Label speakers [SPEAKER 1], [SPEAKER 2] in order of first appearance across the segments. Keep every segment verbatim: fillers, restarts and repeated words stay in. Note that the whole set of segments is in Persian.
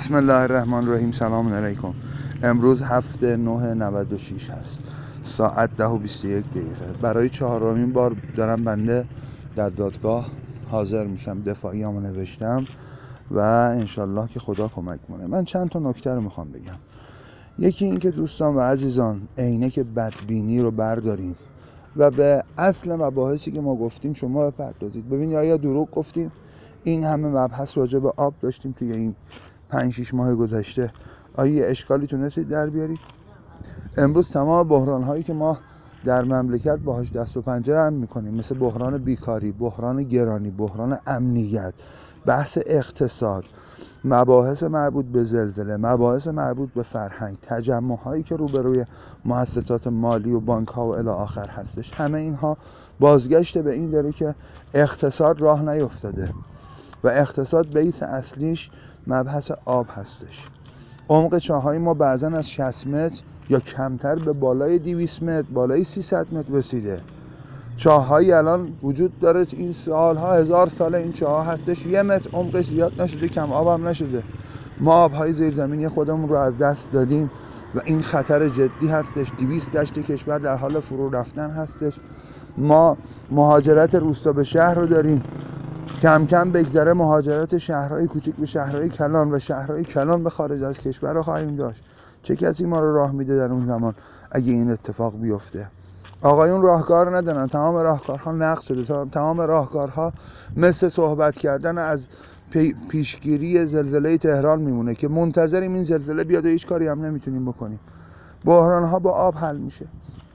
[SPEAKER 1] بسم الله الرحمن الرحیم. سلام علیکم. امروز هفته نه نود و شش هست، ساعت ده و بیست و یک دقیقه. برای چهارمین بار دارم بنده در دادگاه حاضر میشم. دفاعیامو نوشتم و انشالله که خدا کمک کنه. من چند تا نکته رو میخوام بگم. یکی این که دوستان و عزیزان، عینک بدبینی رو برداریم و به اصل مباحثی که ما گفتیم شما بپردازید. ببینید آیا دروغ گفتیم؟ این همه مبحث راجع به آب داشتیم توی این پنج شیش ماه گذشته، آیا یه اشکالی تونستید در بیارید؟ امروز تمام بحران هایی که ما در مملکت باهاش دست و پنجه هم میکنیم، مثل بحران بیکاری، بحران گرانی، بحران امنیت، بحث اقتصاد، مباحث مربوط به زلزله، مباحث مربوط به فرهنگ، تجمع هایی که روبروی مؤسسات مالی و بانک ها و الی آخر هستش، همه اینها بازگشت به این داره که اقتصاد راه نیفتاده و اقتصاد بیس اصلیش مبحث آب هستش. عمق چاهای ما بعضا از شصت متر یا کمتر به بالای دویست متر، بالای سیصد متر رسیده. چاهایی الان وجود داره، این سالها هزار ساله این چاه هستش، یه متر عمقش زیاد نشده، کم آب هم نشده. ما آبهای زیرزمینی خودمون رو از دست دادیم و این خطر جدی هستش. دویست دشت کشور در حال فرو رفتن هستش. ما مهاجرت روستا به شهر رو داریم، کم کم بگذره مهاجرت شهرهای کوچک به شهرهای کلان و شهرهای کلان به خارج از کشور رو خواهیم داشت. چه کسی ما رو راه میده در اون زمان اگه این اتفاق بیفته؟ آقایون راهکار ندارن، تمام راهکارها نقض شده. تمام راهکارها مثل صحبت کردن از پی پیشگیری زلزله تهران میمونه که منتظریم این زلزله بیاد و هیچ کاری هم نمیتونیم بکنیم. بحرانها با آب حل میشه.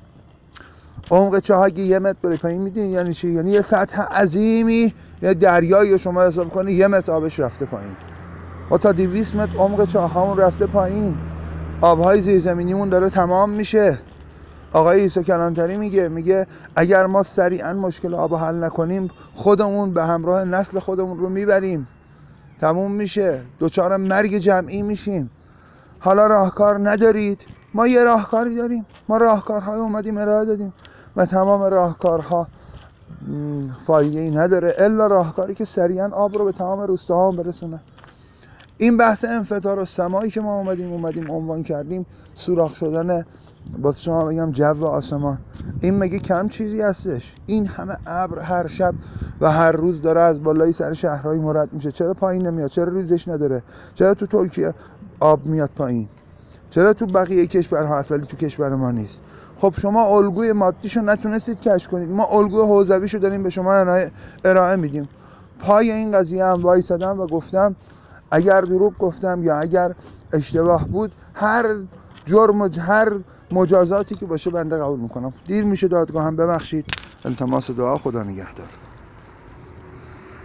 [SPEAKER 1] عمق چاه اگه یه متر بره پایین، میدونی یعنی چی؟ یعنی یه سطح عظیمی، یه دریایی شما حساب کنی یه متر آبش رفته پایین و تا دویست متر عمق چاه هامون رفته پایین. آبهای زیرزمینیمون داره تمام میشه. آقای عیسی کلانتری میگه میگه اگر ما سریعا مشکل آب حل نکنیم، خودمون به همراه نسل خودمون رو میبریم، تموم میشه، دوچار مرگ جمعی میشیم. حالا راهکار ندارید؟ ما یه راهکاری داریم. ما راهکارهای اومدیم ارائه دادیم و تمام راهکارها فایده ای نداره الا راهکاری که سریعا آب رو به تمام روستاها برسونه. این بحث انفطار السماعی که ما اومدیم اومدیم عنوان کردیم، سوراخ شدن با شما بگم جو آسمان، این مگه کم چیزی هستش؟ این همه ابر هر شب و هر روز داره از بالای سر شهرهای مرد میشه. چرا پایین نمیاد؟ چرا ریزش نداره؟ چرا تو ترکیه آب میاد پایین؟ چرا تو بقیه کشورها هست ولی تو کشور ما نیست؟ خب شما الگوی مادیشو نتونستید کشف کنید، ما الگوی حوزویشو داریم به شما ارائه میدیم. پای این قضیه هم وایسادم و گفتم اگر دروغ گفتم یا اگر اشتباه بود، هر جرم و هر مجازاتی که باشه بنده قبول میکنم. دیر میشه، دادگاه هم ببخشید. التماس دعا. خدا نگهدار.